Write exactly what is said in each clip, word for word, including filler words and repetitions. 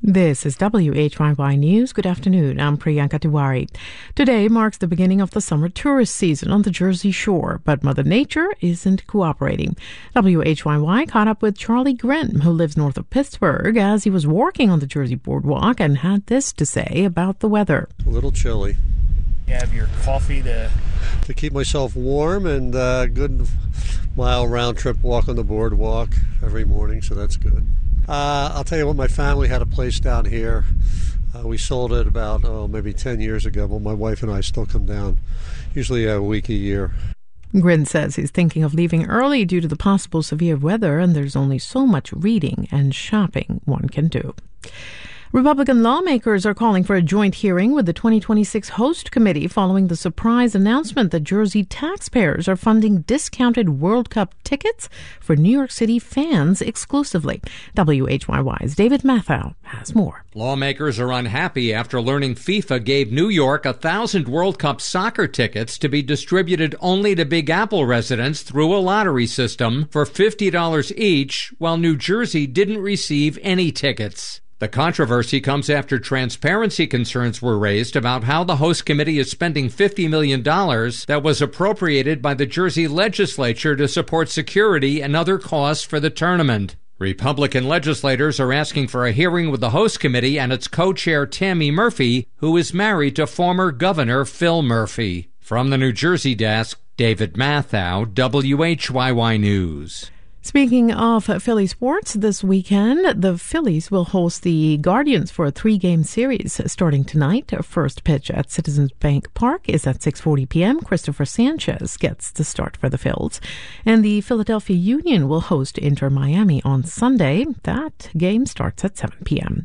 This is W H Y Y News. Good afternoon. I'm Priyanka Tiwari. Today marks the beginning of the summer tourist season on the Jersey Shore, but Mother Nature isn't cooperating. W H Y Y caught up with Charlie Grimm, who lives north of Pittsburgh, as he was walking on the Jersey Boardwalk and had this to say about the weather. A little chilly. You have your coffee to... To keep myself warm and uh, good mile round trip walk on the boardwalk every morning, so that's good. Uh, I'll tell you what, my family had a place down here. Uh, we sold it about, oh, maybe ten years ago, but my wife and I still come down usually a week a year. Grin says he's thinking of leaving early due to the possible severe weather, and there's only so much reading and shopping one can do. Republican lawmakers are calling for a joint hearing with the twenty twenty-six Host Committee following the surprise announcement that Jersey taxpayers are funding discounted World Cup tickets for New York City fans exclusively. W H Y Y's David Mathau has more. Lawmakers are unhappy after learning FIFA gave New York a thousand World Cup soccer tickets to be distributed only to Big Apple residents through a lottery system for fifty dollars each, while New Jersey didn't receive any tickets. The controversy comes after transparency concerns were raised about how the host committee is spending fifty million dollars that was appropriated by the Jersey legislature to support security and other costs for the tournament. Republican legislators are asking for a hearing with the host committee and its co-chair Tammy Murphy, who is married to former Governor Phil Murphy. From the New Jersey desk, David Mathau, W H Y Y News. Speaking of Philly sports, this weekend, the Phillies will host the Guardians for a three-game series starting tonight. First pitch at Citizens Bank Park is at six forty p.m. Christopher Sanchez gets the start for the Phils. And the Philadelphia Union will host Inter Miami on Sunday. That game starts at seven p.m.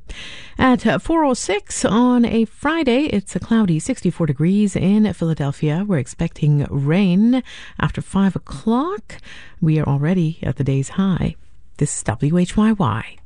At four oh six on a Friday, it's a cloudy sixty-four degrees in Philadelphia. We're expecting rain after five o'clock. We are already at the day's high. This is W H Y Y.